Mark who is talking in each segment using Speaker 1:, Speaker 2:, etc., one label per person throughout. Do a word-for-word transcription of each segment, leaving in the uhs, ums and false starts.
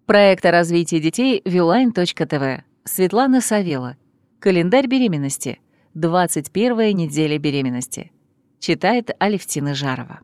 Speaker 1: Проект о развитии детей Вилайн точка тэ вэ. Светлана Савела. Календарь беременности. двадцать первая неделя беременности. Читает Алевтина Жарова.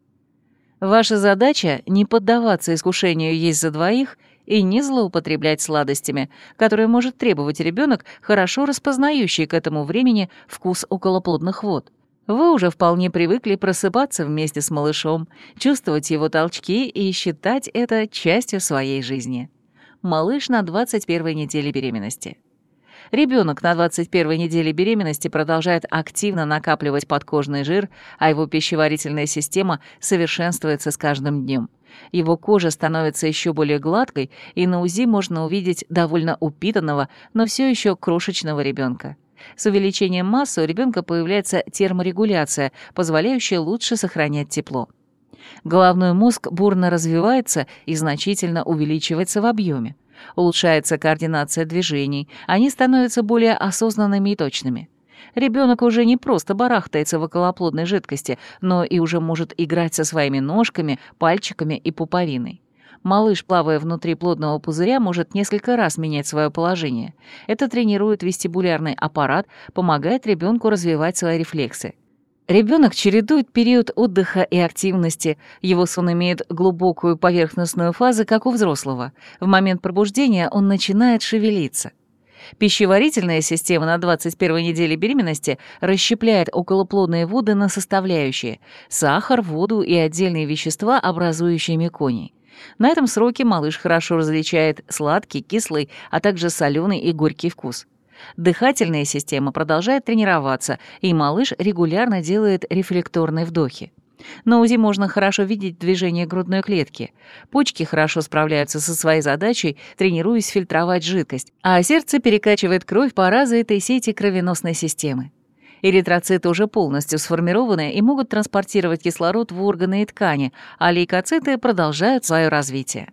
Speaker 1: Ваша задача — не поддаваться искушению есть за двоих и не злоупотреблять сладостями, которые может требовать ребенок, хорошо распознающий к этому времени вкус околоплодных вод. Вы уже вполне привыкли просыпаться вместе с малышом, чувствовать его толчки и считать это частью своей жизни. Малыш на двадцать первой неделе беременности. Ребенок на двадцать первой неделе беременности продолжает активно накапливать подкожный жир, а его пищеварительная система совершенствуется с каждым днем. Его кожа становится еще более гладкой, и на УЗИ можно увидеть довольно упитанного, но все еще крошечного ребенка. С увеличением массы у ребенка появляется терморегуляция, позволяющая лучше сохранять тепло. Головной мозг бурно развивается и значительно увеличивается в объеме. Улучшается координация движений, они становятся более осознанными и точными. Ребенок уже не просто барахтается в околоплодной жидкости, но и уже может играть со своими ножками, пальчиками и пуповиной. Малыш, плавая внутри плодного пузыря, может несколько раз менять свое положение. Это тренирует вестибулярный аппарат, помогает ребенку развивать свои рефлексы. Ребенок чередует период отдыха и активности, его сон имеет глубокую поверхностную фазу, как у взрослого. В момент пробуждения он начинает шевелиться. Пищеварительная система на двадцать первой неделе беременности расщепляет околоплодные воды на составляющие – сахар, воду и отдельные вещества, образующие меконий. На этом сроке малыш хорошо различает сладкий, кислый, а также соленый и горький вкус. Дыхательная система продолжает тренироваться, и малыш регулярно делает рефлекторные вдохи. На УЗИ можно хорошо видеть движение грудной клетки. Почки хорошо справляются со своей задачей, тренируясь фильтровать жидкость, а сердце перекачивает кровь по развитой сети кровеносной системы. Эритроциты уже полностью сформированы и могут транспортировать кислород в органы и ткани, а лейкоциты продолжают свое развитие.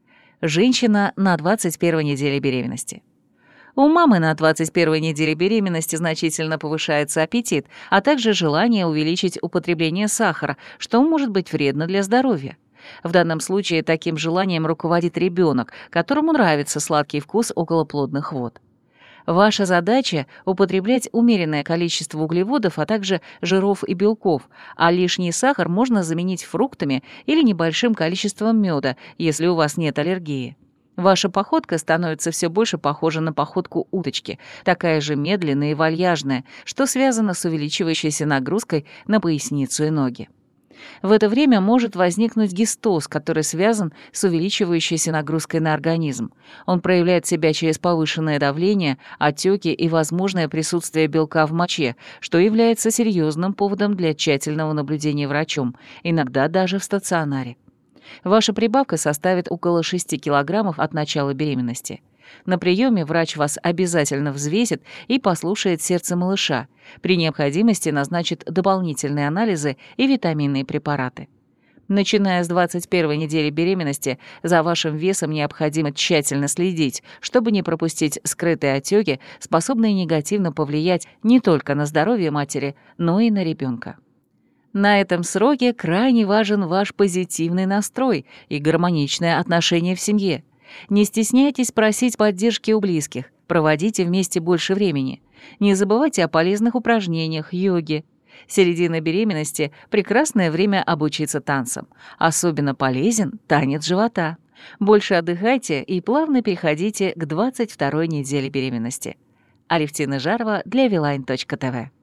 Speaker 1: Женщина на двадцать первой неделе беременности. У мамы на двадцать первой неделе беременности значительно повышается аппетит, а также желание увеличить употребление сахара, что может быть вредно для здоровья. В данном случае таким желанием руководит ребенок, которому нравится сладкий вкус околоплодных вод. Ваша задача — употреблять умеренное количество углеводов, а также жиров и белков, а лишний сахар можно заменить фруктами или небольшим количеством меда, если у вас нет аллергии. Ваша походка становится все больше похожа на походку уточки, такая же медленная и вальяжная, что связано с увеличивающейся нагрузкой на поясницу и ноги. В это время может возникнуть гистоз, который связан с увеличивающейся нагрузкой на организм. Он проявляет себя через повышенное давление, отеки и возможное присутствие белка в моче, что является серьезным поводом для тщательного наблюдения врачом, иногда даже в стационаре. Ваша прибавка составит около шести килограммов от начала беременности. На приеме врач вас обязательно взвесит и послушает сердце малыша. При необходимости назначит дополнительные анализы и витаминные препараты. Начиная с двадцать первой недели беременности за вашим весом необходимо тщательно следить, чтобы не пропустить скрытые отеки, способные негативно повлиять не только на здоровье матери, но и на ребенка. На этом сроке крайне важен ваш позитивный настрой и гармоничное отношение в семье. Не стесняйтесь просить поддержки у близких, проводите вместе больше времени. Не забывайте о полезных упражнениях, йоге. Середина беременности — прекрасное время обучиться танцам. Особенно полезен танец живота. Больше отдыхайте и плавно переходите к двадцать второй неделе беременности. Алевтина Жарова для Вилайн точка тэ вэ.